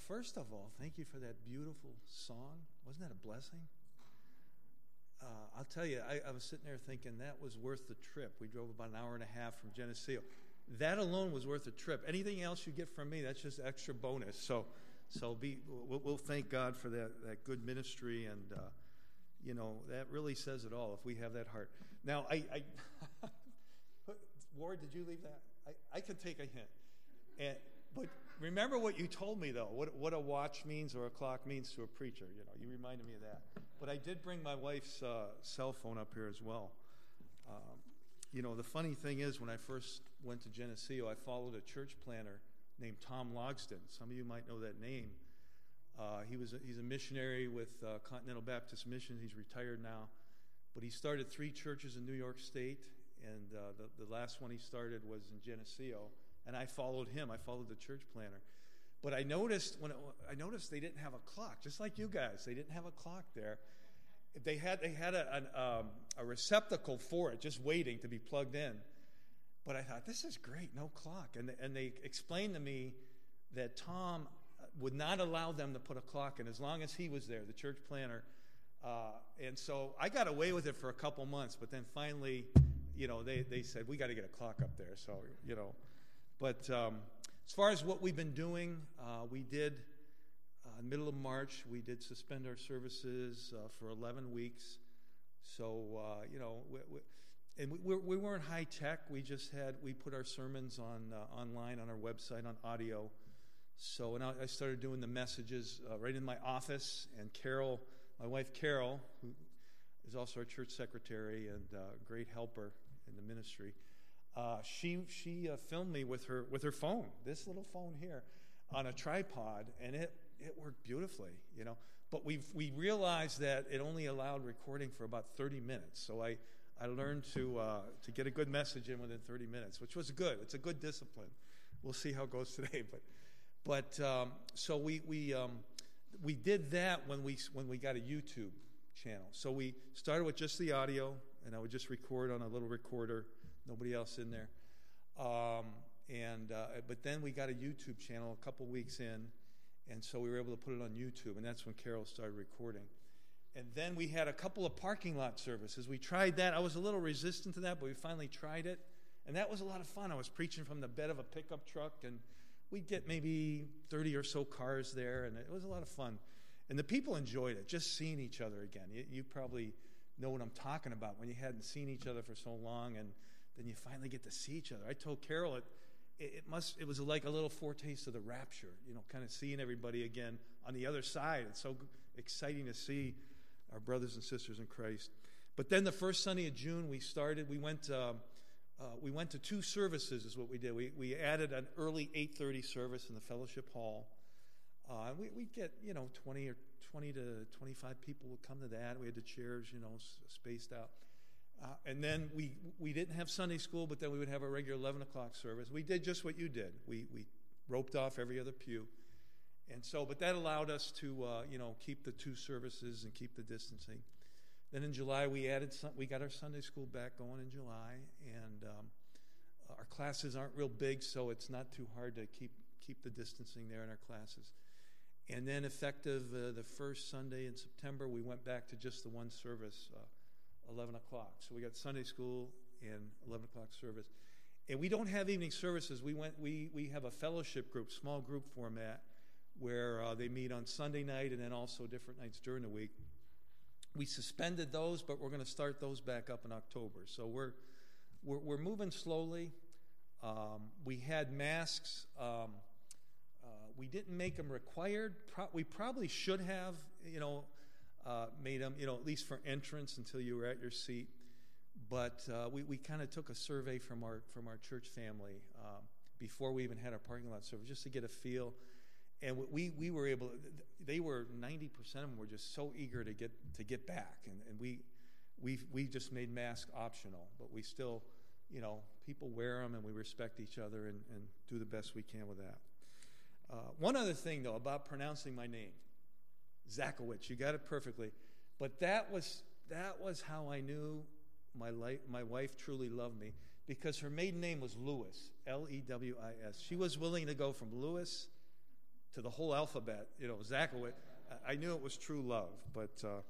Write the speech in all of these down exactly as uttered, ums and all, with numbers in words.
first of all, thank you for that beautiful song. Wasn't that a blessing? Uh, I'll tell you, I, I was sitting there thinking that was worth the trip. We drove about an hour and a half from Geneseo. That alone was worth the trip. Anything else you get from me, that's just extra bonus. So, so be we'll, we'll thank God for that that good ministry, and uh, you know that really says it all. If we have that heart. Now, I, I Ward, did you leave that? I, I can take a hint, and but remember what you told me though. What what a watch means or a clock means to a preacher. You know, you reminded me of that. But I did bring my wife's uh, cell phone up here as well. Um, you know, the funny thing is, when I first went to Geneseo, I followed a church planter named Tom Logsdon. Some of you might know that name. Uh, he was a, he's a missionary with uh, Continental Baptist Mission. He's retired now, but he started three churches in New York State, and uh, the, the last one he started was in Geneseo. And I followed him. I followed the church planter. But I noticed when it, I noticed they didn't have a clock, just like you guys. They didn't have a clock there. They had they had a, an, um, a receptacle for it, just waiting to be plugged in. But I thought, this is great, no clock. And and they explained to me that Tom would not allow them to put a clock in as long as he was there, the church planter. Uh, and so I got away with it for a couple months. But then finally, you know, they they said we got to get a clock up there. So you know, but. Um, As far as what we've been doing, uh, we did, uh, in the middle of March, we did suspend our services uh, for eleven weeks. So, uh, you know, we, we, and we, we weren't high tech. We just had, we put our sermons on uh, online on our website on audio. So, and I, I started doing the messages uh, right in my office. And Carol, my wife Carol, who is also our church secretary and uh, great helper in the ministry, Uh, she she uh, filmed me with her with her phone, this little phone here, on a tripod, and it, it worked beautifully, you know. But we we realized that it only allowed recording for about thirty minutes. So I, I learned to uh, to get a good message in within thirty minutes, which was good. It's a good discipline. We'll see how it goes today, but but um, so we we um, we did that when we when we got a YouTube channel. So we started with just the audio, and I would just record on a little recorder. Nobody else in there. Um, and uh, but then we got a YouTube channel a couple weeks in, and so we were able to put it on YouTube, and that's when Carol started recording. And then we had a couple of parking lot services. We tried that. I was a little resistant to that, but we finally tried it, and that was a lot of fun. I was preaching from the bed of a pickup truck, and we'd get maybe thirty or so cars there, and it was a lot of fun. And the people enjoyed it, just seeing each other again. You, you probably know what I'm talking about when you hadn't seen each other for so long, and then you finally get to see each other. I told Carol it, it must it was like a little foretaste of the rapture, you know, kind of seeing everybody again on the other side. It's so exciting to see our brothers and sisters in Christ. But then the first Sunday of June, we started. We went uh, uh, we went to two services. Is what we did. We we added an early eight thirty service in the fellowship hall. Uh, we we get you know twenty or twenty to twenty-five people would come to that. We had the chairs, you know, spaced out. Uh, and then we we didn't have Sunday school, but then we would have a regular eleven o'clock service. We did just what you did. We we roped off every other pew, and so but that allowed us to uh, you know keep the two services and keep the distancing. Then in July we added some, we got our Sunday school back going in July, and um, our classes aren't real big, so it's not too hard to keep keep the distancing there in our classes. And then effective uh, the first Sunday in September, we went back to just the one service. Uh, eleven o'clock. So we got Sunday school and eleven o'clock service. And we don't have evening services. We went. We we have a fellowship group, small group format, where uh, they meet on Sunday night and then also different nights during the week. We suspended those, but we're going to start those back up in October. So we're we're, we're moving slowly. Um, we had masks. Um, uh, we didn't make them required. Pro- we probably should have, you know, Uh, made them, you know, at least for entrance until you were at your seat. But uh, we, we kind of took a survey from our from our church family um, before we even had our parking lot service, just to get a feel. And we we were able. They were ninety percent of them were just so eager to get to get back, and, and we we we just made masks optional, but we still, you know, people wear them, and we respect each other and, and do the best we can with that. Uh, one other thing though about pronouncing my name. Zakowicz, you got it perfectly, but that was that was how I knew my life, my wife truly loved me, because her maiden name was Lewis, L E W I S. She was willing to go from Lewis to the whole alphabet, you know, Zakowitz. I knew it was true love. But, uh,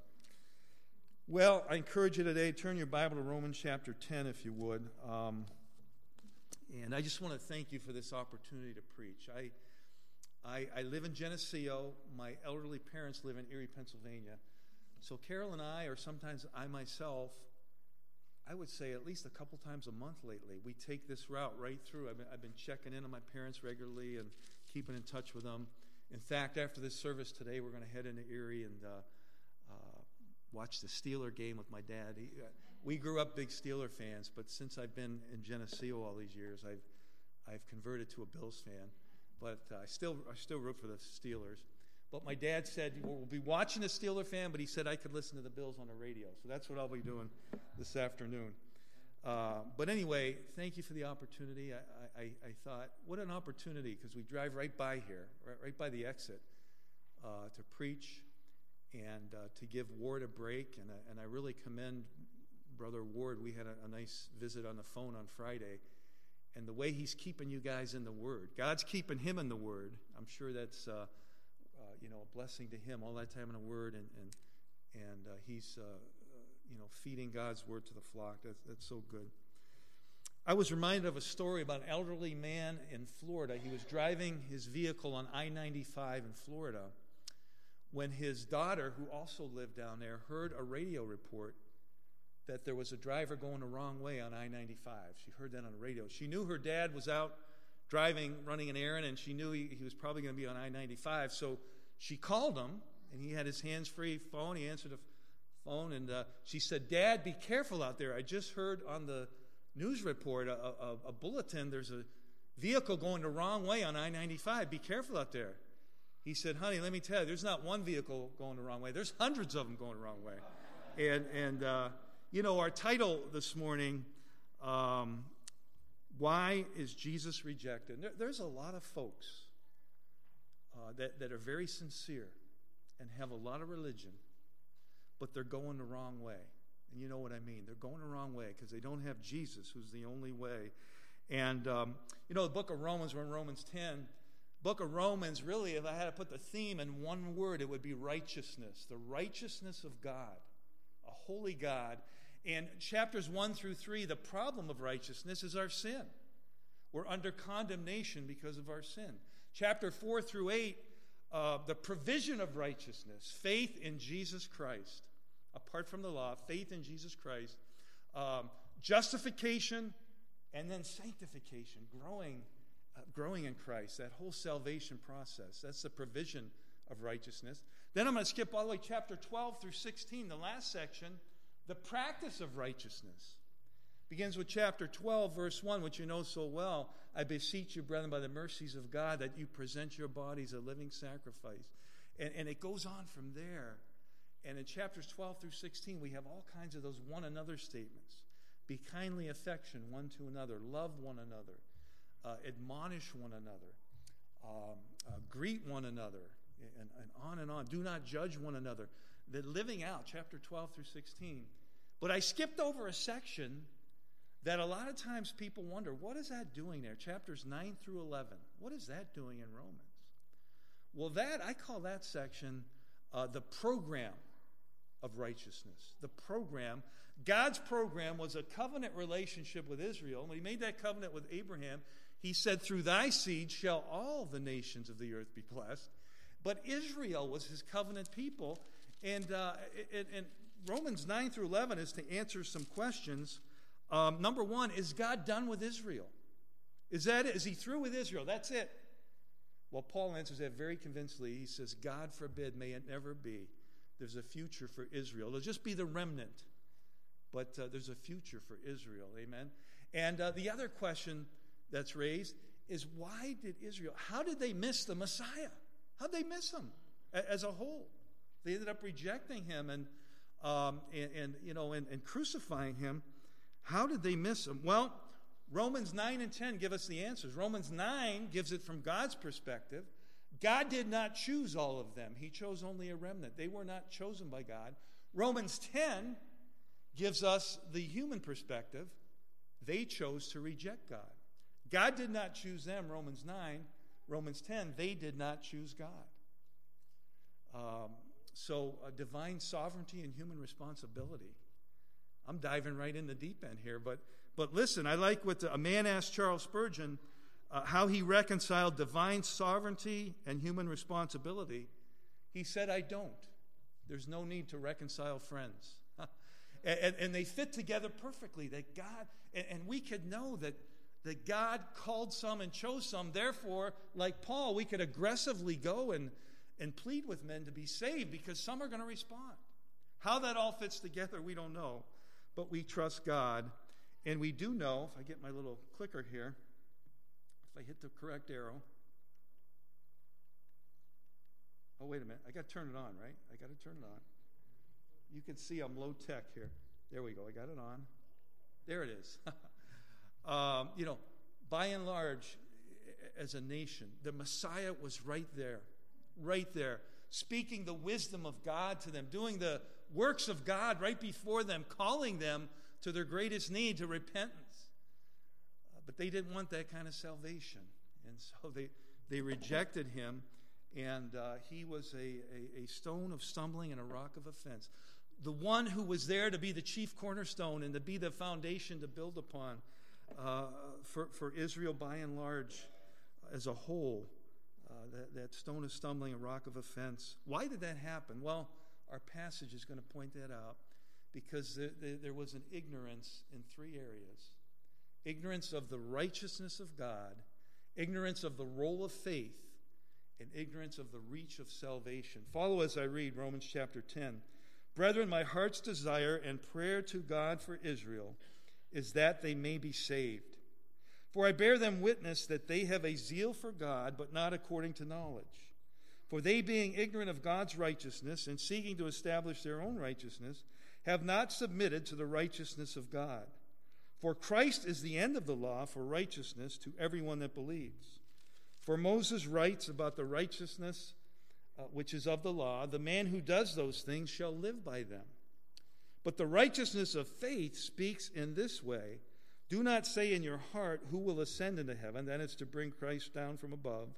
well, I encourage you today, turn your Bible to Romans chapter ten, if you would. Um, and I just want to thank you for this opportunity to preach. I, I, I live in Geneseo. My elderly parents live in Erie, Pennsylvania. So Carol and I, or sometimes I myself, I would say at least a couple times a month lately, we take this route right through. I've been, I've been checking in on my parents regularly and keeping in touch with them. In fact, after this service today, we're going to head into Erie and uh, uh, watch the Steeler game with my dad. He, uh, we grew up big Steeler fans, but since I've been in Geneseo all these years, I've I've converted to a Bills fan. But uh, I still I still root for the Steelers. But my dad said, well, we'll be watching the Steeler fan, but he said I could listen to the Bills on the radio. So that's what I'll be doing this afternoon. Uh, but anyway, thank you for the opportunity. I, I, I thought, what an opportunity, because we drive right by here, right, right by the exit, uh, to preach and uh, to give Ward a break. And, I, and I really commend Brother Ward. We had a, a nice visit on the phone on Friday. And the way he's keeping you guys in the Word. God's keeping him in the Word. I'm sure that's... Uh, Uh, you know, a blessing to him all that time in the Word, and and and uh, he's uh, uh, you know feeding God's Word to the flock. That's that's so good. I was reminded of a story about an elderly man in Florida. He was driving his vehicle on I ninety-five in Florida when his daughter, who also lived down there, heard a radio report that there was a driver going the wrong way on I ninety-five. She heard that on the radio. She knew her dad was out driving, running an errand, and she knew he, he was probably going to be on I ninety-five. So she called him, and he had his hands-free phone. He answered the phone, and uh, she said, Dad, be careful out there. I just heard on the news report, a, a, a bulletin, there's a vehicle going the wrong way on I ninety-five. Be careful out there. He said, honey, let me tell you, there's not one vehicle going the wrong way. There's hundreds of them going the wrong way. And, and uh, you know, our title this morning, um, why is Jesus rejected? There, there's a lot of folks uh, that, that are very sincere and have a lot of religion, but they're going the wrong way. And you know what I mean. They're going the wrong way because they don't have Jesus, who's the only way. And, um, you know, the book of Romans, we're in Romans ten. Book of Romans, really, if I had to put the theme in one word, it would be righteousness. The righteousness of God, a holy God. And chapters one through three, the problem of righteousness is our sin. We're under condemnation because of our sin. Chapter four through eight, uh, the provision of righteousness, faith in Jesus Christ. Apart from the law, faith in Jesus Christ. Um, justification, and then sanctification, growing, uh, growing in Christ. That whole salvation process. That's the provision of righteousness. Then I'm going to skip all the way chapter twelve through sixteen, the last section. The practice of righteousness begins with chapter twelve, verse one, which you know so well. I beseech you, brethren, by the mercies of God, that you present your bodies a living sacrifice. And, and it goes on from there. And in chapters twelve through sixteen, we have all kinds of those one another statements. Be kindly affection one to another. Love one another. Uh, admonish one another. Um, uh, greet one another. And, and on and on. Do not judge one another. The living out, chapter twelve through sixteen. But I skipped over a section that a lot of times people wonder, what is that doing there? Chapters nine through eleven. What is that doing in Romans? Well, that, I call that section uh, the program of righteousness. The program. God's program was a covenant relationship with Israel. When he made that covenant with Abraham, he said, through thy seed shall all the nations of the earth be blessed. But Israel was his covenant people. And, uh, and, and Romans nine through eleven is to answer some questions. Um, number one, is God done with Israel? Is that it? Is he through with Israel? That's it. Well, Paul answers that very convincingly. He says, God forbid, may it never be. There's a future for Israel. It'll just be the remnant. But uh, there's a future for Israel. Amen? And uh, the other question that's raised is, why did Israel, how did they miss the Messiah? How did they miss him as a whole? They ended up rejecting him and, um, and, and you know, and, and crucifying him. How did they miss him? Well, Romans nine and ten give us the answers. Romans nine gives it from God's perspective. God did not choose all of them. He chose only a remnant. They were not chosen by God. Romans ten gives us the human perspective. They chose to reject God. God did not choose them, Romans nine. Romans ten, they did not choose God. Um, so uh, divine sovereignty and human responsibility. I'm diving right in the deep end here, but but listen, I like what the, a man asked Charles Spurgeon uh, how he reconciled divine sovereignty and human responsibility. He said, I don't. There's no need to reconcile friends. and, and, and they fit together perfectly. That God, and, and we could know that, that God called some and chose some. Therefore, like Paul, we could aggressively go and, and plead with men to be saved because some are going to respond. How that all fits together, we don't know. But we trust God. And we do know, if I get my little clicker here, if I hit the correct arrow. Oh, wait a minute. I got to turn it on, right? I got to turn it on. You can see I'm low tech here. There we go. I got it on. There it is. um, you know, by and large, as a nation, the Messiah was right there, right there, speaking the wisdom of God to them, doing the works of God right before them, calling them to their greatest need, to repentance. Uh, but they didn't want that kind of salvation. And so they, they rejected him, and uh, he was a, a, a stone of stumbling and a rock of offense. The one who was there to be the chief cornerstone and to be the foundation to build upon uh, for, for Israel by and large as a whole, uh, that, that stone of stumbling, a rock of offense. Why did that happen? Well, our passage is going to point that out. Because there, there, there was an ignorance in three areas. Ignorance of the righteousness of God, ignorance of the role of faith, and ignorance of the reach of salvation. Follow as I read Romans chapter ten. Brethren, my heart's desire and prayer to God for Israel is that they may be saved. For I bear them witness that they have a zeal for God, but not according to knowledge. For they, being ignorant of God's righteousness and seeking to establish their own righteousness, have not submitted to the righteousness of God. For Christ is the end of the law for righteousness to everyone that believes. For Moses writes about the righteousness uh, which is of the law, the man who does those things shall live by them. But the righteousness of faith speaks in this way, do not say in your heart, who will ascend into heaven, that is to bring Christ down from above,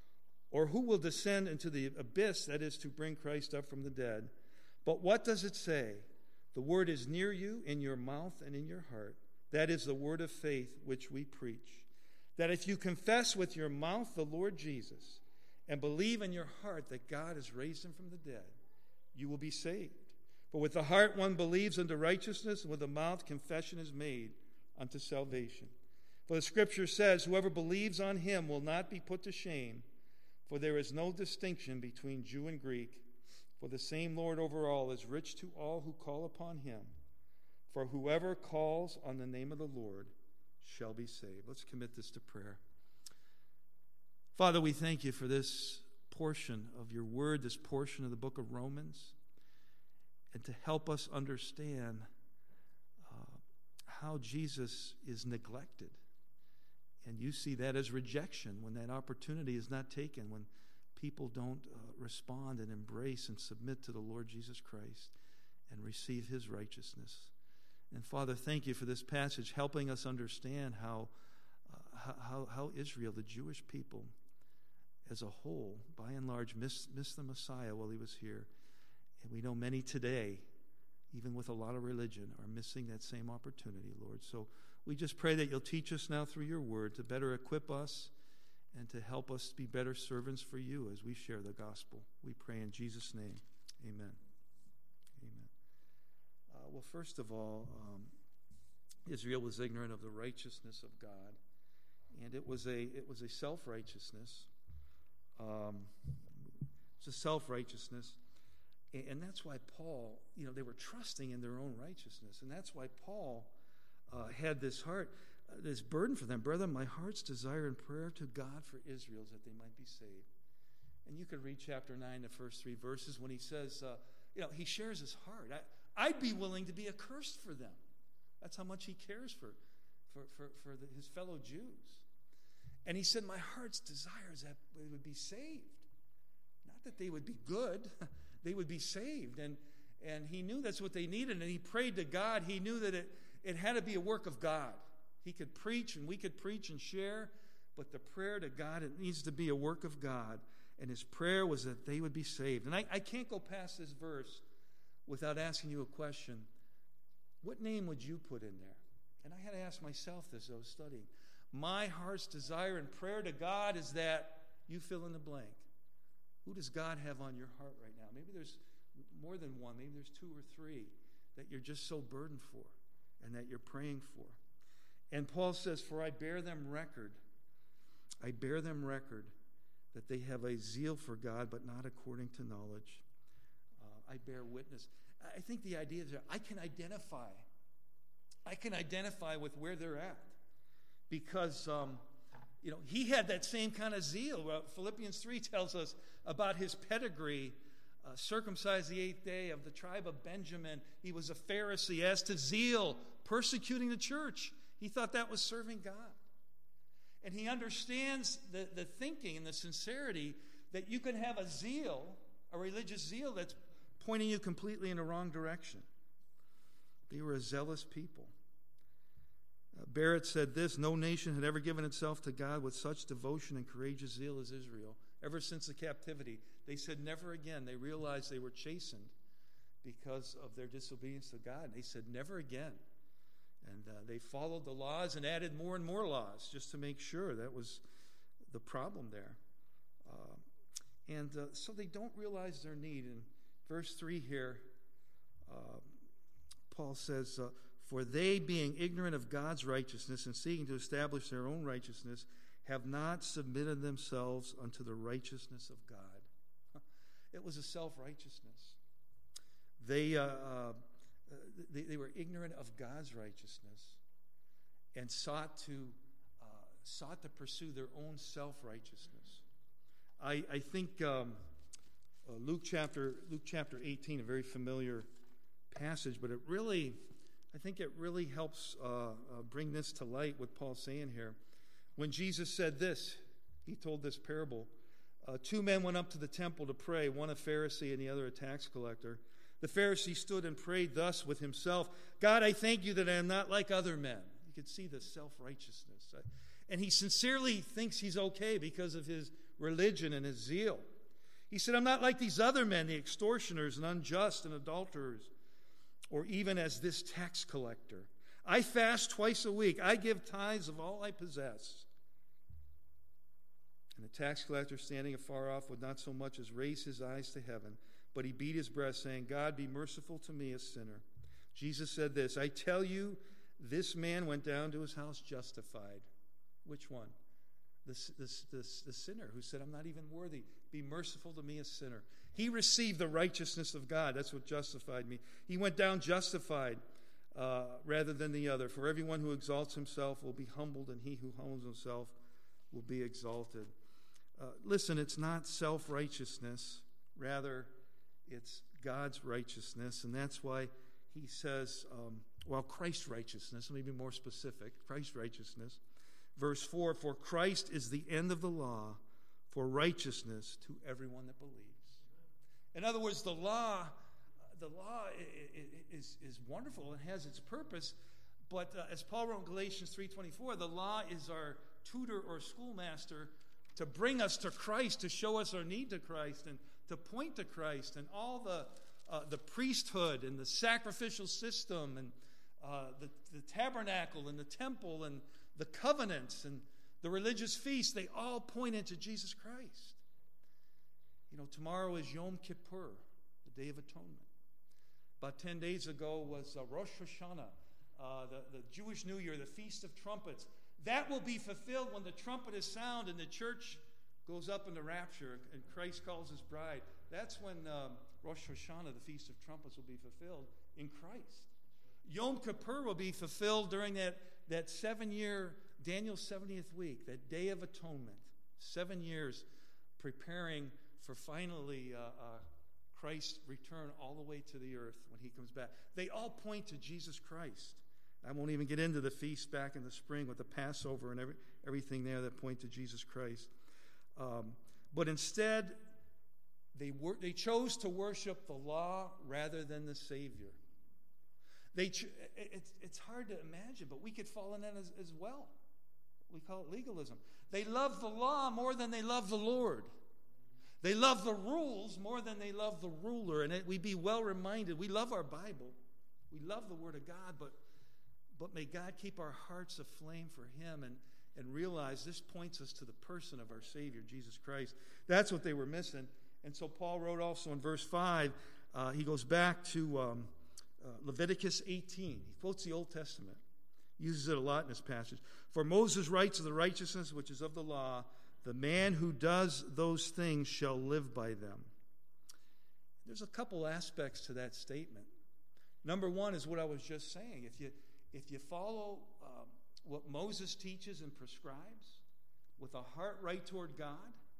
or who will descend into the abyss, that is to bring Christ up from the dead. But what does it say? The word is near you, in your mouth and in your heart. That is the word of faith which we preach. That if you confess with your mouth the Lord Jesus and believe in your heart that God has raised him from the dead, you will be saved. For with the heart one believes unto righteousness, and with the mouth confession is made unto salvation. For the scripture says, whoever believes on him will not be put to shame, for there is no distinction between Jew and Greek. For the same Lord over all is rich to all who call upon him. For whoever calls on the name of the Lord shall be saved. Let's commit this to prayer. Father, we thank you for this portion of your word, this portion of the book of Romans, and to help us understand uh, how Jesus is neglected. And you see that as rejection when that opportunity is not taken, when people don't uh, respond and embrace and submit to the Lord Jesus Christ and receive his righteousness. And Father, thank you for this passage helping us understand how, uh, how, how Israel, the Jewish people, as a whole, by and large, missed, missed the Messiah while he was here. And we know many today, even with a lot of religion, are missing that same opportunity, Lord. So we just pray that you'll teach us now through your word to better equip us and to help us be better servants for you as we share the gospel. We pray in Jesus' name. Amen. Amen. Uh, well, first of all, um, Israel was ignorant of the righteousness of God, and it was a it was a self-righteousness. Um, it's a self-righteousness, and, and that's why Paul, you know, they were trusting in their own righteousness, and that's why Paul uh, had this heart. This burden for them. Brethren, my heart's desire and prayer to God for Israel is that they might be saved. And you could read chapter nine, the first three verses, when he says, uh, you know, he shares his heart. I, I'd be willing to be accursed for them. That's how much he cares for, for, for, for the, his fellow Jews. And he said, my heart's desire is that they would be saved. Not that they would be good. They would be saved. And, and he knew that's what they needed. And he prayed to God. He knew that it, it had to be a work of God. He could preach, and we could preach and share, but the prayer to God, it needs to be a work of God. And his prayer was that they would be saved. And I, I can't go past this verse without asking you a question. What name would you put in there? And I had to ask myself this as I was studying. My heart's desire and prayer to God is that you fill in the blank. Who does God have on your heart right now? Maybe there's more than one. Maybe there's two or three that you're just so burdened for and that you're praying for. And Paul says, for I bear them record. I bear them record that they have a zeal for God, but not according to knowledge. Uh, I bear witness. I think the idea is that I can identify. I can identify with where they're at. Because, um, you know, he had that same kind of zeal. Uh, Philippians three tells us about his pedigree. Uh, circumcised the eighth day, of the tribe of Benjamin. He was a Pharisee. As to zeal, persecuting the church. He thought that was serving God. And he understands the, the thinking and the sincerity that you can have a zeal, a religious zeal that's pointing you completely in the wrong direction. They were a zealous people. Uh, Barrett said this, no nation had ever given itself to God with such devotion and courageous zeal as Israel. Ever since the captivity, they said never again. They realized they were chastened because of their disobedience to God. And they said never again. And uh, they followed the laws and added more and more laws just to make sure. That was the problem there. Uh, and uh, so they don't realize their need. In verse three here, uh, Paul says, uh, for they, being ignorant of God's righteousness and seeking to establish their own righteousness, have not submitted themselves unto the righteousness of God. It was a self-righteousness. They... Uh, uh, They, they were ignorant of God's righteousness and sought to uh, sought to pursue their own self-righteousness. I, I think um, uh, Luke chapter Luke chapter eighteen, a very familiar passage, but it really, I think it really helps uh, uh, bring this to light. What Paul's saying here, when Jesus said this, he told this parable. Uh, two men went up to the temple to pray, one a Pharisee and the other a tax collector. The Pharisee stood and prayed thus with himself, God, I thank you that I am not like other men. You can see the self-righteousness. And he sincerely thinks he's okay because of his religion and his zeal. He said, I'm not like these other men, the extortioners and unjust and adulterers, or even as this tax collector. I fast twice a week. I give tithes of all I possess. And the tax collector, standing afar off, would not so much as raise his eyes to heaven, but he beat his breast, saying, God, be merciful to me, a sinner. Jesus said this, I tell you, this man went down to his house justified. Which one? The, the, the, the sinner who said, I'm not even worthy. Be merciful to me, a sinner. He received the righteousness of God. That's what justified me. He went down justified uh, rather than the other. For everyone who exalts himself will be humbled, and he who humbles himself will be exalted. Uh, listen, it's not self-righteousness. Rather, it's God's righteousness, and that's why he says, um, well, Christ's righteousness, let me be more specific, Christ's righteousness. Verse four, for Christ is the end of the law for righteousness to everyone that believes. In other words, the law, the law is, is wonderful and has its purpose, but uh, as Paul wrote in Galatians three twenty-four, the law is our tutor or schoolmaster to bring us to Christ, to show us our need to Christ, and to point to Christ, and all the uh, the priesthood and the sacrificial system and uh, the, the tabernacle and the temple and the covenants and the religious feasts, they all point into Jesus Christ. You know, tomorrow is Yom Kippur, the Day of Atonement. About ten days ago was uh, Rosh Hashanah, uh, the, the Jewish New Year, the Feast of Trumpets. That will be fulfilled when the trumpet is sound and the church goes up in the rapture and Christ calls his bride. That's when um, Rosh Hashanah, the Feast of Trumpets, will be fulfilled in Christ. Yom Kippur will be fulfilled during that, that seven-year, Daniel's seventieth week, that Day of Atonement. Seven years preparing for finally uh, uh, Christ's return all the way to the earth when he comes back. They all point to Jesus Christ. I won't even get into the feast back in the spring with the Passover and every, everything there that point to Jesus Christ. Um, but instead, they wor- they chose to worship the law rather than the Savior. They ch- it's, it's hard to imagine, but we could fall in that as, as well. We call it legalism. They love the law more than they love the Lord. They love the rules more than they love the ruler. And it, we be well reminded, we love our Bible. We love the Word of God, but, but may God keep our hearts aflame for Him and, and realize this points us to the person of our Savior, Jesus Christ. That's what they were missing. And so Paul wrote also in verse five, uh, he goes back to um, uh, Leviticus eighteen. He quotes the Old Testament. Uses it a lot in this passage. For Moses writes of the righteousness which is of the law, the man who does those things shall live by them. There's a couple aspects to that statement. Number one is what I was just saying. If you, if you follow um, what Moses teaches and prescribes with a heart right toward God,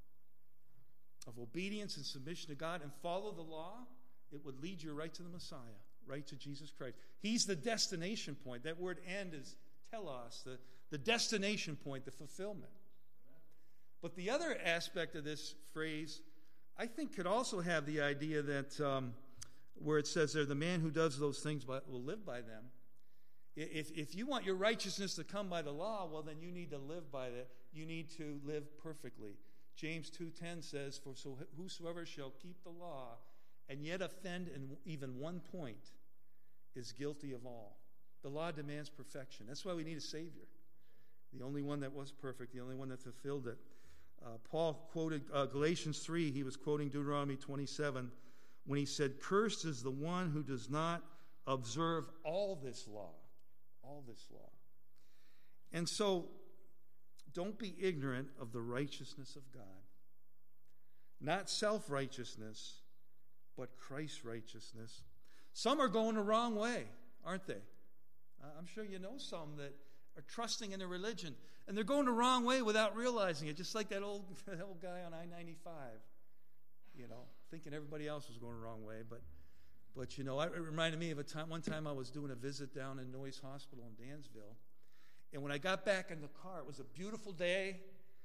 of obedience and submission to God, and follow the law, it would lead you right to the Messiah, right to Jesus Christ. He's the destination point. That word end is telos, the, the destination point, the fulfillment. But the other aspect of this phrase, I think, could also have the idea that um, where it says there, the man who does those things by, will live by them. If, if you want your righteousness to come by the law, well, then you need to live by that. You need to live perfectly. James two ten says, for so whosoever shall keep the law and yet offend in even one point is guilty of all. The law demands perfection. That's why we need a Savior. The only one that was perfect, the only one that fulfilled it. Uh, Paul quoted uh, Galatians three. He was quoting Deuteronomy twenty-seven when he said, cursed is the one who does not observe all this law. All this law. And so, don't be ignorant of the righteousness of God. Not self-righteousness, but Christ's righteousness. Some are going the wrong way, aren't they? I'm sure you know some that are trusting in their religion, and they're going the wrong way without realizing it, just like that old, that old guy on I ninety-five, you know, thinking everybody else was going the wrong way. But, but you know, it reminded me of a time. One time I was doing a visit down in Noyes Hospital in Dansville, and when I got back in the car, it was a beautiful day.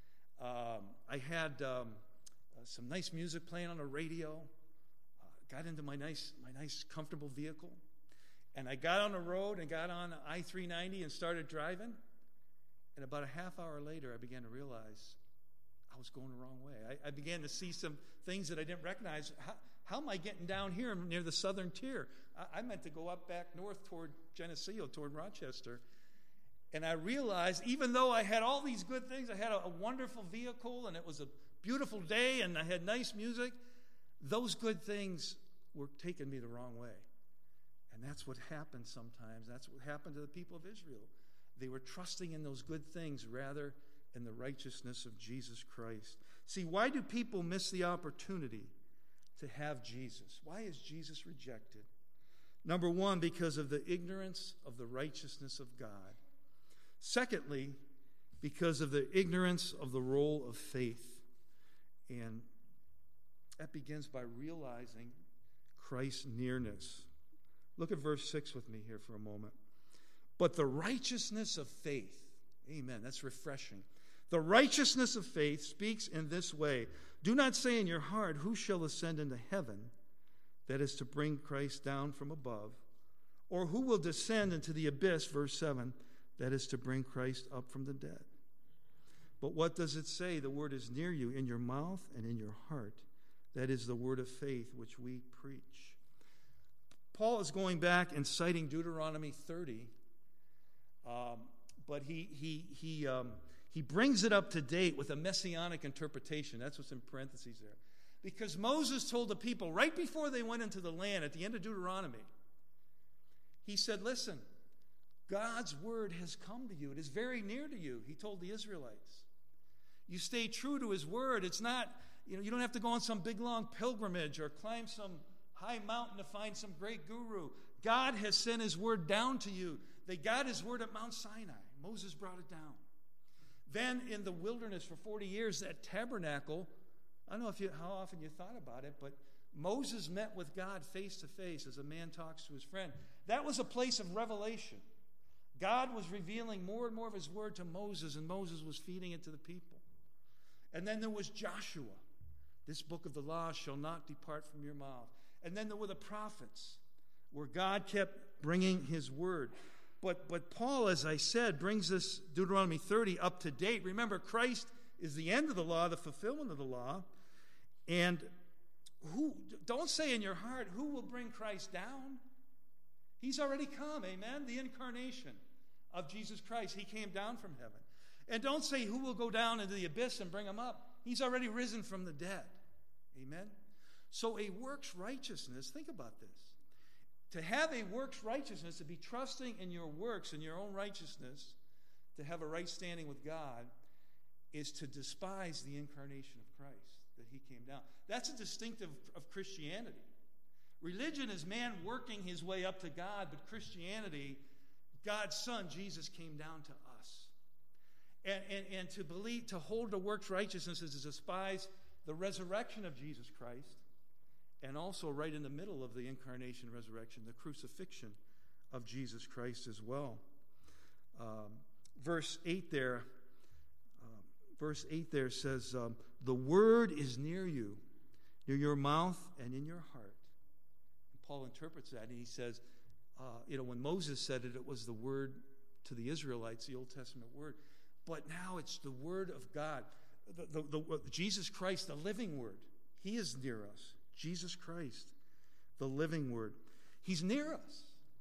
Um, I had um, uh, some nice music playing on the radio. Uh, got into my nice, my nice, comfortable vehicle, and I got on the road and got on I three ninety and started driving. And about a half hour later, I began to realize I was going the wrong way. I, I began to see some things that I didn't recognize. How, how am I getting down here near the southern tier? I, I meant to go up back north toward Geneseo, toward Rochester. And I realized, even though I had all these good things, I had a, a wonderful vehicle, and it was a beautiful day, and I had nice music, those good things were taking me the wrong way. And that's what happened sometimes. That's what happened to the people of Israel. They were trusting in those good things rather than the righteousness of Jesus Christ. See, why do people miss the opportunity to have Jesus? Why is Jesus rejected? Number one, because of the ignorance of the righteousness of God. Secondly, because of the ignorance of the role of faith. And that begins by realizing Christ's nearness. Look at verse six with me here for a moment. But the righteousness of faith, amen, that's refreshing. The righteousness of faith speaks in this way. Do not say in your heart, who shall ascend into heaven, that is to bring Christ down from above, or who will descend into the abyss, verse seven, that is to bring Christ up from the dead. But what does it say? The word is near you, in your mouth and in your heart. That is the word of faith which we preach. Paul is going back and citing Deuteronomy thirty, um, but he he he um, he brings it up to date with a messianic interpretation. That's what's in parentheses there, because Moses told the people right before they went into the land at the end of Deuteronomy. He said, "Listen, God's word has come to you. It is very near to you." He told the Israelites, "You stay true to His word. It's not, you know, you don't have to go on some big long pilgrimage or climb some high mountain to find some great guru. God has sent His word down to you. They got His word at Mount Sinai. Moses brought it down. Then in the wilderness for forty years, that tabernacle, I don't know if you, how often you thought about it, but Moses met with God face to face as a man talks to his friend. That was a place of revelation. God was revealing more and more of His word to Moses, and Moses was feeding it to the people. And then there was Joshua. This book of the law shall not depart from your mouth. And then there were the prophets, where God kept bringing His word. but, but Paul, as I said, brings this Deuteronomy thirty up to date. Remember, Christ is the end of the law, the fulfillment of the law. And who, don't say in your heart, who will bring Christ down? He's already come, amen? The incarnation of Jesus Christ. He came down from heaven. And don't say who will go down into the abyss and bring him up. He's already risen from the dead. Amen? So a works righteousness, think about this. To have a works righteousness, to be trusting in your works and your own righteousness, to have a right standing with God, is to despise the incarnation of Christ, that he came down. That's a distinctive of Christianity. Religion is man working his way up to God, but Christianity, God's Son, Jesus, came down to us. And, and, and to believe, to hold to works righteousness is to despise the resurrection of Jesus Christ, and also right in the middle of the incarnation resurrection, the crucifixion of Jesus Christ as well. Um, verse eight there, uh, verse eight there says, um, the word is near you, near your mouth and in your heart. And Paul interprets that, and he says, uh, you know, when Moses said it, it was the word to the Israelites, the Old Testament word. But now it's the word of God. The, the, the, Jesus Christ, the living word. He is near us. Jesus Christ, the living word. He's near us.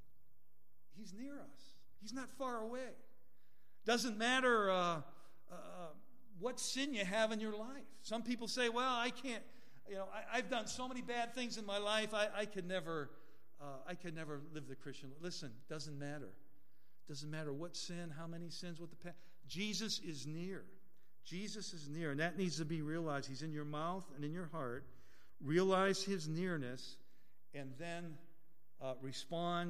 He's near us. He's not far away. Doesn't matter uh, uh, what sin you have in your life. Some people say, well, I can't, you know, I, I've done so many bad things in my life, I, I could never, uh, I could never live the Christian life. Listen, doesn't matter. Doesn't matter what sin, how many sins, what the past. Jesus is near. Jesus is near, and that needs to be realized. He's in your mouth and in your heart. Realize his nearness, and then uh, respond,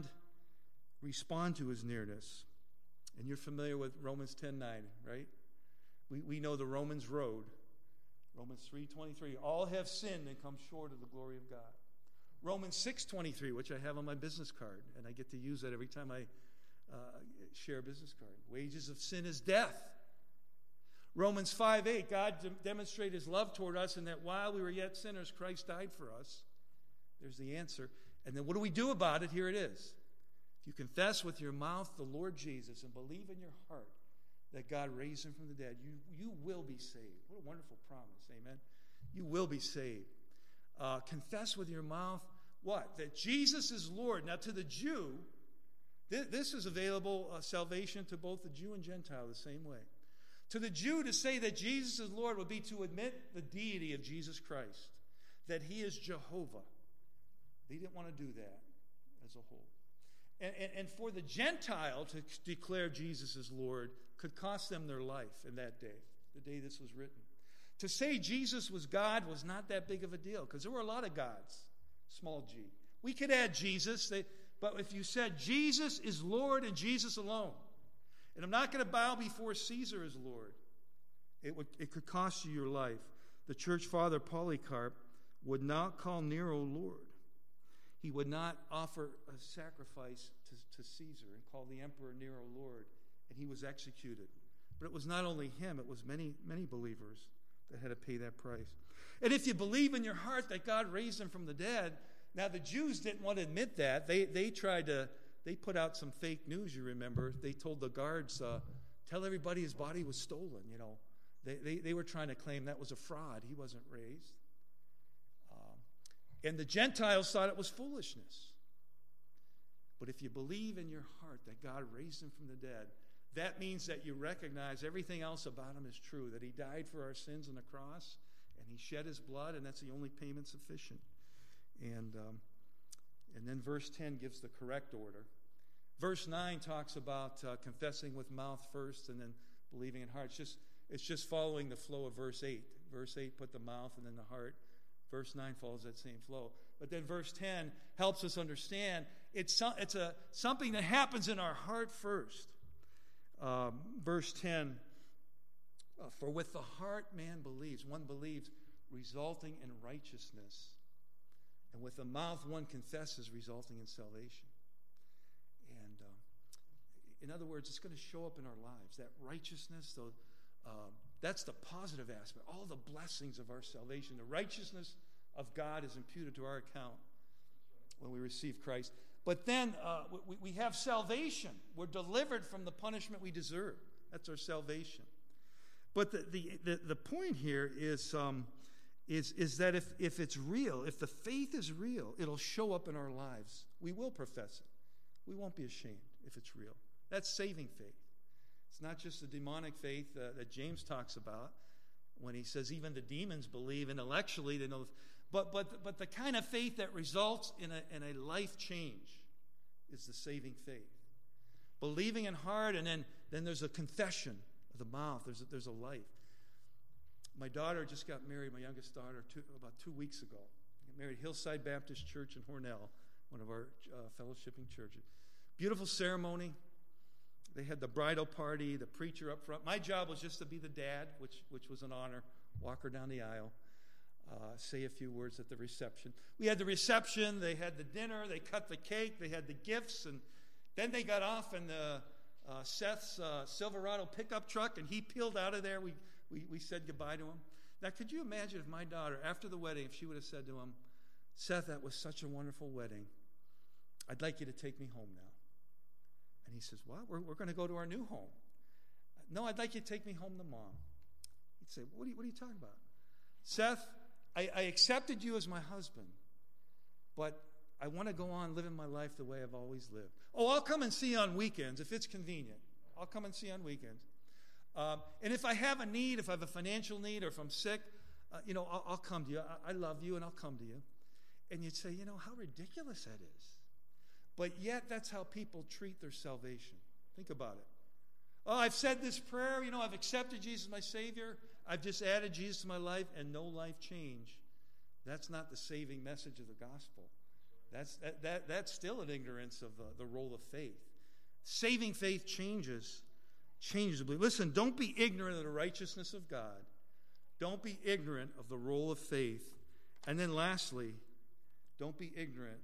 respond to his nearness. And you're familiar with Romans ten nine, right? We we know the Romans road. Romans three twenty-three. All have sinned and come short of the glory of God. Romans six twenty-three, which I have on my business card, and I get to use that every time I uh, share a business card. Wages of sin is death. Romans five eight, God de- demonstrated his love toward us in that while we were yet sinners, Christ died for us. There's the answer. And then what do we do about it? Here it is. If you confess with your mouth the Lord Jesus and believe in your heart that God raised him from the dead, you, you will be saved. What a wonderful promise. Amen. You will be saved. Uh, confess with your mouth what? That Jesus is Lord. Now to the Jew, th- this is available uh, salvation to both the Jew and Gentile the same way. To the Jew, to say that Jesus is Lord would be to admit the deity of Jesus Christ, that he is Jehovah. They didn't want to do that as a whole. And, and, and for the Gentile to declare Jesus as Lord could cost them their life in that day, the day this was written. To say Jesus was God was not that big of a deal, because there were a lot of gods, small g. We could add Jesus, they, but if you said Jesus is Lord and Jesus alone, and I'm not going to bow before Caesar as Lord, it would it could cost you your life. The church father Polycarp would not call Nero Lord. He would not offer a sacrifice to, to Caesar and call the emperor Nero Lord, and he was executed. But it was not only him, it was many, many believers that had to pay that price. And if you believe in your heart that God raised him from the dead, now the Jews didn't want to admit that. They they tried to They put out some fake news, you remember. They told the guards, uh, tell everybody his body was stolen, you know. They, they, they were trying to claim that was a fraud. He wasn't raised. Um, and the Gentiles thought it was foolishness. But if you believe in your heart that God raised him from the dead, that means that you recognize everything else about him is true, that he died for our sins on the cross, and he shed his blood, and that's the only payment sufficient. And um, and then verse ten gives the correct order. Verse nine talks about uh, confessing with mouth first and then believing in heart. It's just, it's just following the flow of verse eight. Verse eight put the mouth and then the heart. Verse nine follows that same flow. But then verse ten helps us understand it's, some, it's a, something that happens in our heart first. Um, verse ten, uh, for with the heart man believes. One believes, resulting in righteousness. And with the mouth one confesses, resulting in salvation. And um, in other words, it's going to show up in our lives. That righteousness, the, uh, that's the positive aspect. All the blessings of our salvation. The righteousness of God is imputed to our account when we receive Christ. But then uh, we, we have salvation. We're delivered from the punishment we deserve. That's our salvation. But the the, the, the point here is, um, is, is that if, if it's real, if the faith is real, it'll show up in our lives. We will profess it. We won't be ashamed if it's real. That's saving faith. It's not just the demonic faith uh, that James talks about when he says even the demons believe intellectually. They know, but but but the kind of faith that results in a in a life change is the saving faith. Believing in heart, and then then there's a confession of the mouth. There's a, there's a life. My daughter just got married. My youngest daughter, two, about two weeks ago, got married at Hillside Baptist Church in Hornell, one of our uh, fellowshipping churches. Beautiful ceremony. They had the bridal party, the preacher up front. My job was just to be the dad, which which was an honor. Walk her down the aisle, uh, say a few words at the reception. We had the reception. They had the dinner. They cut the cake. They had the gifts, and then they got off in the, uh, Seth's uh, Silverado pickup truck, and he peeled out of there. We, we we said goodbye to him. Now, could you imagine if my daughter, after the wedding, if she would have said to him, "Seth, that was such a wonderful wedding. I'd like you to take me home now." And he says, "What? We're, we're going to go to our new home." "No, I'd like you to take me home to Mom." He'd say, what are you, what are you talking about? "Seth, I, I accepted you as my husband, but I want to go on living my life the way I've always lived." "Oh, I'll come and see you on weekends if it's convenient. I'll come and see you on weekends. Um, and if I have a need, if I have a financial need, or if I'm sick, uh, you know, I'll, I'll come to you. I, I love you, and I'll come to you." And you'd say, you know, how ridiculous that is. But yet, that's how people treat their salvation. Think about it. "Oh, I've said this prayer. You know, I've accepted Jesus as my Savior. I've just added Jesus to my life, and no life change." That's not the saving message of the gospel. That's that, that that's still an ignorance of the, the role of faith. Saving faith changes, changes the belief. Listen, don't be ignorant of the righteousness of God. Don't be ignorant of the role of faith. And then lastly, don't be ignorant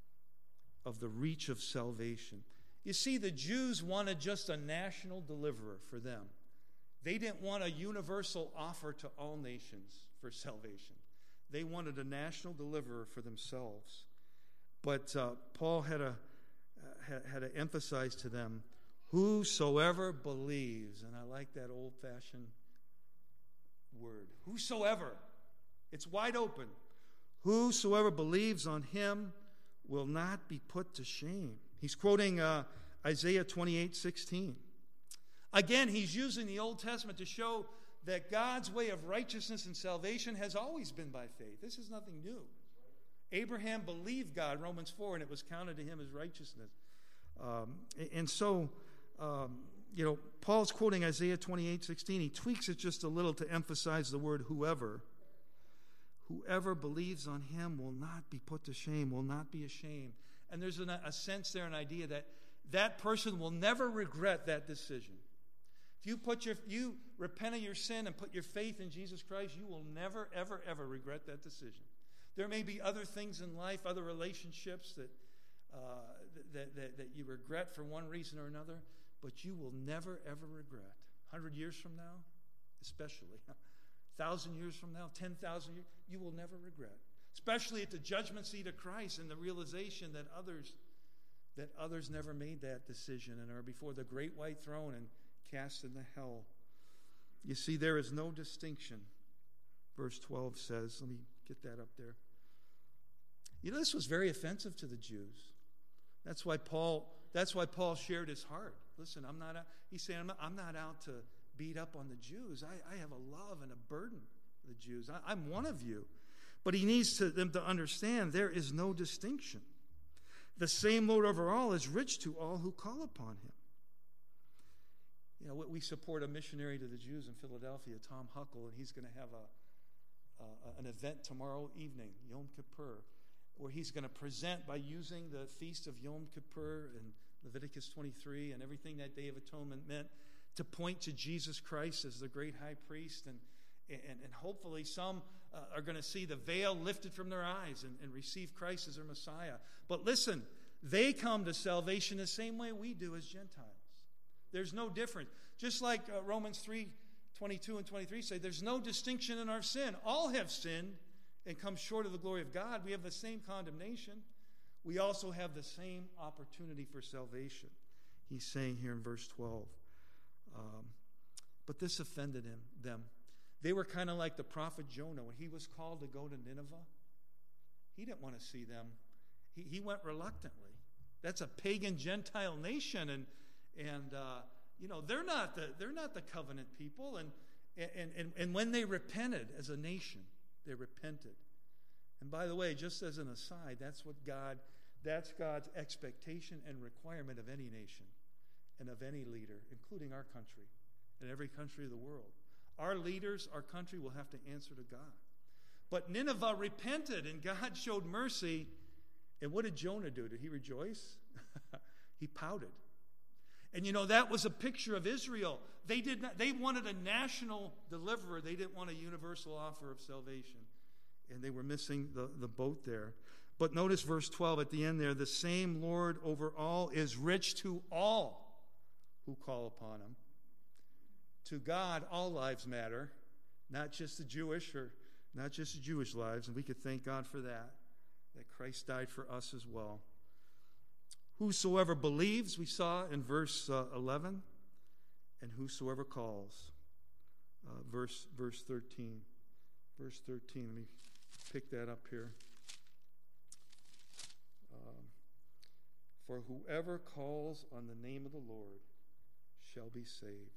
of the reach of salvation. You see, the Jews wanted just a national deliverer for them. They didn't want a universal offer to all nations for salvation. They wanted a national deliverer for themselves. But uh, Paul had, a, uh, had, had to emphasize to them, whosoever believes. And I like that old-fashioned word, whosoever. It's wide open. Whosoever believes on him will not be put to shame. He's quoting uh, Isaiah twenty-eight sixteen. Again, he's using the Old Testament to show that God's way of righteousness and salvation has always been by faith. This is nothing new. Abraham believed God, Romans four, and it was counted to him as righteousness. Um, and so, um, you know, Paul's quoting Isaiah twenty-eight sixteen. He tweaks it just a little to emphasize the word whoever. Whoever believes on him will not be put to shame, will not be ashamed. And there's an, a sense there, an idea that that person will never regret that decision. If you put your, you repent of your sin and put your faith in Jesus Christ, you will never, ever, ever regret that decision. There may be other things in life, other relationships that, uh, that, that, that you regret for one reason or another, but you will never, ever regret. A hundred years from now, especially. Thousand years from now, ten thousand years, you will never regret. Especially at the judgment seat of Christ and the realization that others that others never made that decision and are before the great white throne and cast into hell. You see, there is no distinction. Verse twelve says, let me get that up there. You know, this was very offensive to the Jews. That's why Paul, that's why Paul shared his heart. Listen, I'm not out, he's saying, I'm not, I'm not out to beat up on the Jews. I, I have a love and a burden for the Jews. I, I'm one of you. But he needs to, them to understand there is no distinction. The same Lord over all is rich to all who call upon him. You know, we support a missionary to the Jews in Philadelphia, Tom Huckle, and he's going to have a, a an event tomorrow evening, Yom Kippur, where he's going to present by using the feast of Yom Kippur and Leviticus twenty-three and everything that Day of Atonement meant to point to Jesus Christ as the great high priest. And, and, and hopefully some uh, are going to see the veil lifted from their eyes and, and receive Christ as their Messiah. But listen, they come to salvation the same way we do as Gentiles. There's no difference. Just like uh, Romans three twenty-two and twenty-three say, there's no distinction in our sin. All have sinned and come short of the glory of God. We have the same condemnation. we also have the same opportunity for salvation. He's saying here in verse twelve. Um, but this offended him, them. They were kind of like the prophet Jonah. When he was called to go to Nineveh, he didn't want to see them. He, he went reluctantly. That's a pagan Gentile nation, and and uh, you know they're not the they're not the covenant people. And and and and when they repented as a nation, they repented. And by the way, just as an aside, that's what God that's God's expectation and requirement of any nation and of any leader, including our country and every country of the world. Our leaders, our country will have to answer to God. But Nineveh repented, and God showed mercy. And what did Jonah do? Did he rejoice? He pouted. And you know, that was a picture of Israel. They did not, they wanted a national deliverer. They didn't want a universal offer of salvation. And they were missing the, the boat there. But notice verse twelve at the end there. The same Lord over all is rich to all who call upon him. To God, all lives matter, not just the Jewish or not just the Jewish lives. And we could thank God for that, that Christ died for us as well. Whosoever believes, we saw in verse uh, eleven, and whosoever calls. Uh, verse, verse thirteen. Verse thirteen, let me pick that up here. Um, For whoever calls on the name of the Lord shall be saved.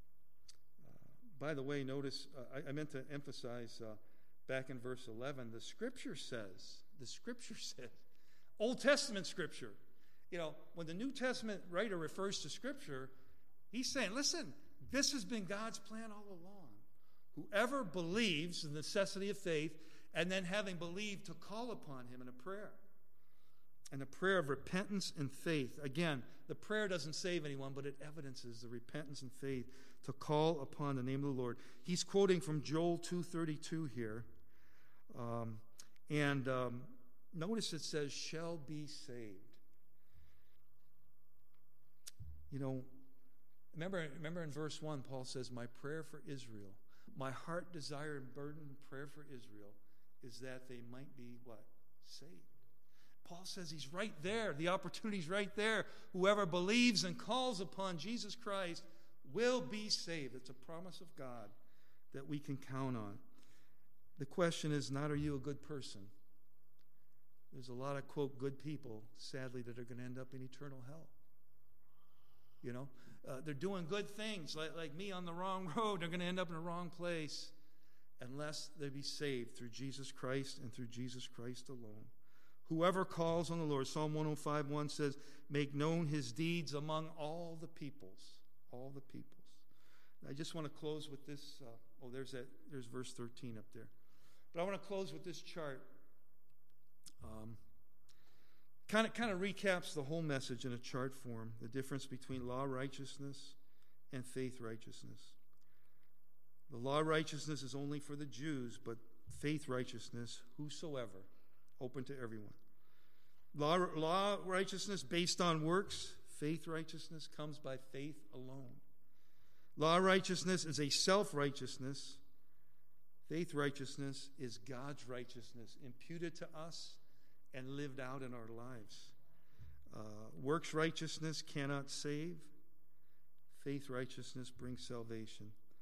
By the way, notice, uh, I, I meant to emphasize uh, back in verse eleven, the Scripture says, the Scripture says, Old Testament Scripture. You know, when the New Testament writer refers to Scripture, he's saying, listen, this has been God's plan all along. Whoever believes the necessity of faith, and then having believed to call upon him in a prayer. And a prayer of repentance and faith. Again, the prayer doesn't save anyone, but it evidences the repentance and faith to call upon the name of the Lord. He's quoting from Joel two thirty-two here. Um, and um, notice it says, shall be saved. You know, remember, remember in verse one, Paul says, my prayer for Israel, my heart, desire, and burden and prayer for Israel is that they might be what? Saved. Paul says he's right there. The opportunity's right there. Whoever believes and calls upon Jesus Christ will be saved. It's a promise of God that we can count on. The question is not, are you a good person? There's a lot of, quote, good people, sadly, that are going to end up in eternal hell. You know, uh, they're doing good things, like, like me on the wrong road. They're going to end up in the wrong place unless they be saved through Jesus Christ and through Jesus Christ alone. Whoever calls on the Lord, Psalm one oh five one says, make known his deeds among all the peoples. All the peoples. I just want to close with this. Uh, oh, there's that. There's verse thirteen up there. But I want to close with this chart. Um, kind of, kind of recaps the whole message in a chart form. The difference between law righteousness and faith righteousness. The law righteousness is only for the Jews, but faith righteousness, whosoever. Open to everyone. Law, law righteousness based on works. Faith righteousness comes by faith alone. Law righteousness is a self-righteousness. Faith righteousness is God's righteousness imputed to us and lived out in our lives. Uh, works righteousness cannot save. Faith righteousness brings salvation.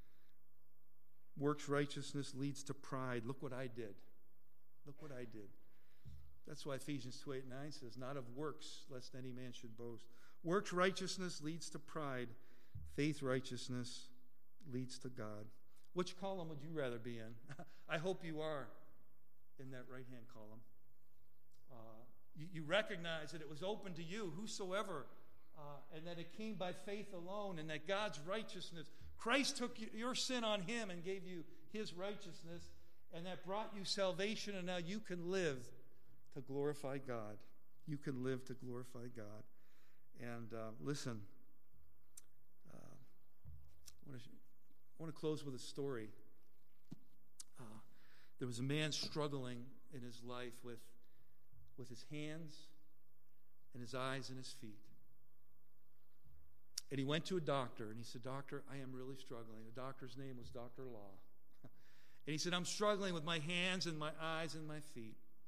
Works righteousness leads to pride. Look what I did. Look what I did. That's why Ephesians two, eight, and nine says, not of works, lest any man should boast. Works righteousness leads to pride. Faith righteousness leads to God. Which column would you rather be in? I hope you are in that right-hand column. Uh, you, you recognize that it was open to you, whosoever, uh, and that it came by faith alone, and that God's righteousness, Christ took your sin on him and gave you his righteousness, and that brought you salvation, and now you can live to glorify God. You can live to glorify God. And uh, listen, uh, I want to I want to close with a story. Uh, there was a man struggling in his life with, with his hands and his eyes and his feet. And he went to a doctor, and he said, Doctor, I am really struggling. The doctor's name was Doctor Law. And he said, I'm struggling with my hands and my eyes and my feet.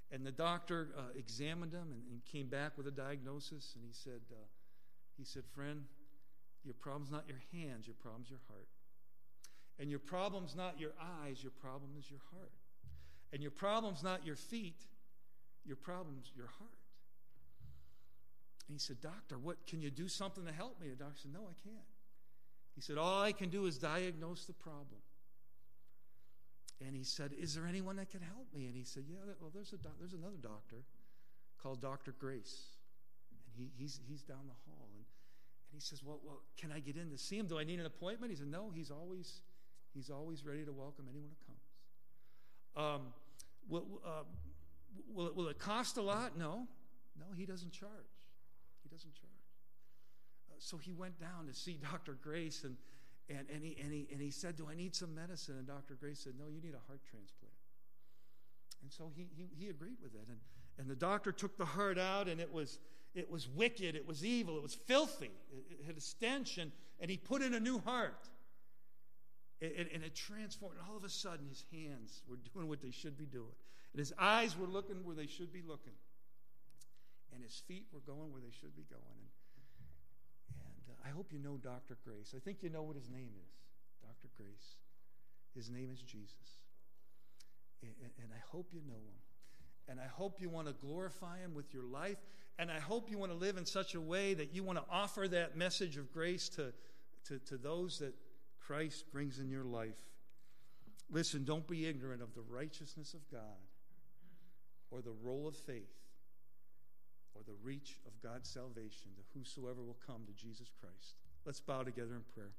And the doctor uh, examined him and, and came back with a diagnosis. And he said, uh, he said, friend, your problem's not your hands, your problem's your heart. And your problem's not your eyes, your problem is your heart. And your problem's not your feet, your problem's your heart. And he said, doctor, what, can you do something to help me? The doctor said, no, I can't. He said, all I can do is diagnose the problem. And he said, is there anyone that can help me? And he said, yeah, well, there's a doc- there's another doctor called Doctor Grace. And he, he's he's down the hall. And, and he says, well, well, can I get in to see him? Do I need an appointment? He said, no, he's always he's always ready to welcome anyone who comes. Um, will, uh, will, it, will it cost a lot? No. No, he doesn't charge. He doesn't charge. Uh, so he went down to see Doctor Grace, and And, and, he, and, he, and he said, do I need some medicine? And Doctor Grace said, no, you need a heart transplant. And so he, he, he agreed with it. And, and the doctor took the heart out, and it was, it was wicked, it was evil, it was filthy. It, it had a stench, and, and he put in a new heart. It, it, and it transformed. And all of a sudden, his hands were doing what they should be doing. And his eyes were looking where they should be looking. And his feet were going where they should be going. And I hope you know Doctor Grace. I think you know what his name is, Doctor Grace. His name is Jesus. And, and I hope you know him. And I hope you want to glorify him with your life. And I hope you want to live in such a way that you want to offer that message of grace to, to, to those that Christ brings in your life. Listen, don't be ignorant of the righteousness of God or the role of faith or the reach of God's salvation to whosoever will come to Jesus Christ. Let's bow together in prayer.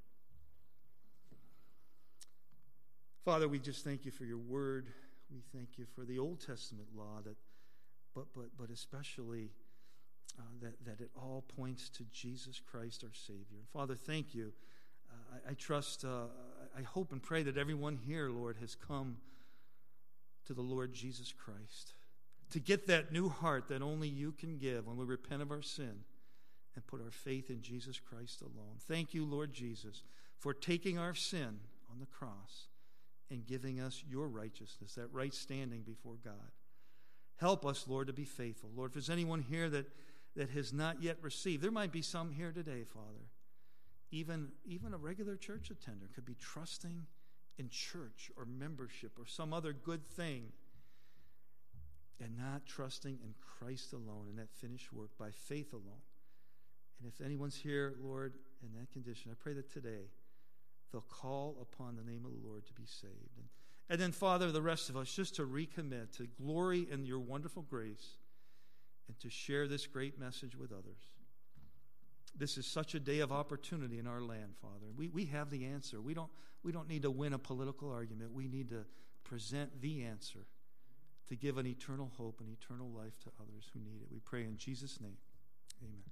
Father, we just thank you for your word. We thank you for the Old Testament law, that, but but but especially uh, that, that it all points to Jesus Christ, our Savior. And Father, thank you. Uh, I, I trust, uh, I hope and pray that everyone here, Lord, has come to the Lord Jesus Christ, to get that new heart that only you can give when we repent of our sin and put our faith in Jesus Christ alone. Thank you, Lord Jesus, for taking our sin on the cross and giving us your righteousness, that right standing before God. Help us, Lord, to be faithful. Lord, if there's anyone here that, that has not yet received, there might be some here today, Father. Even, even a regular church attender could be trusting in church or membership or some other good thing, and not trusting in Christ alone, in that finished work, by faith alone. And if anyone's here, Lord, in that condition, I pray that today they'll call upon the name of the Lord to be saved. And, and then, Father, the rest of us, just to recommit, to glory in your wonderful grace, and to share this great message with others. This is such a day of opportunity in our land, Father. We, we have the answer. We don't, we don't need to win a political argument. We need to present the answer, to give an eternal hope and eternal life to others who need it. We pray in Jesus' name. Amen.